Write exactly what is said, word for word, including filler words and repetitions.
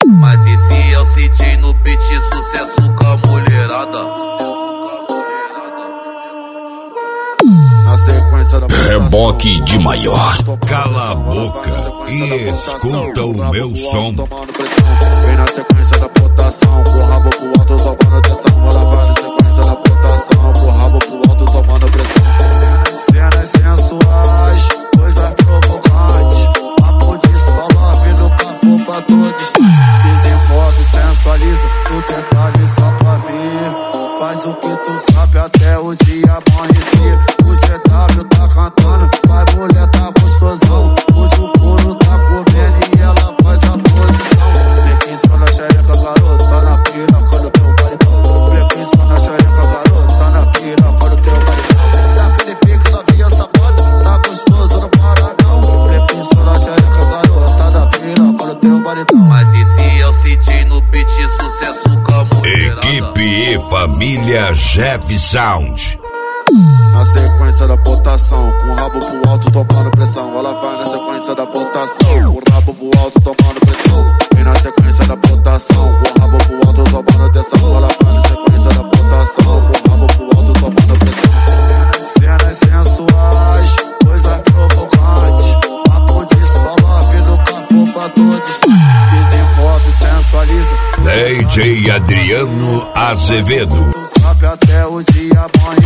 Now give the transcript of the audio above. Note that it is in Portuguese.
Mas esse é o C J no beat, sucesso com a mulherada. Na sequência da reboque de maior. Cala a boca e escuta o meu som. Vem na sequência da potação, com o rabo pro alto tomando atenção. Ela vai na sequência da potação, com o rabo pro alto tomando pressão. Cenas sensuais, coisa provocante. Papo de solo, vindo com a fofa todo distante. Desenvolve, sensualiza, tu detalhe só pra ver. Faz o que tu sabe até o dia amanhecer. O G W tá cantando, vai mulher tá gostosão. Hoje o couro tá comendo e ela faz a posição. Flexiona na xereca, garoto, tá na piroca do teu baribão. Flexiona na xereca, garoto, tá na piroca do teu baribão. Dá aquele pique da via safada, tá gostoso, não para não. Flexiona na xereca, garoto, tá na piroca do teu baribão. Mas esse é o C J no beat, sucesso com a mulherada. Equipe e Família Jeff Sound. Na sequência da potação, com o rabo pro alto tomando pressão. Ela vai na sequência da potação, com o rabo pro alto tomando pressão. Vem na sequência da potação, com o rabo pro alto tomando atenção. Ela vai na sequência da potação, com o rabo pro alto tomando pressão. Cenas sensuais, coisa provocante. Papo de solo, vindo com a fofa todo distante. Desenvolve, sensualiza. D J Adriano Azevedo. Tu sabe até o dia amanhã.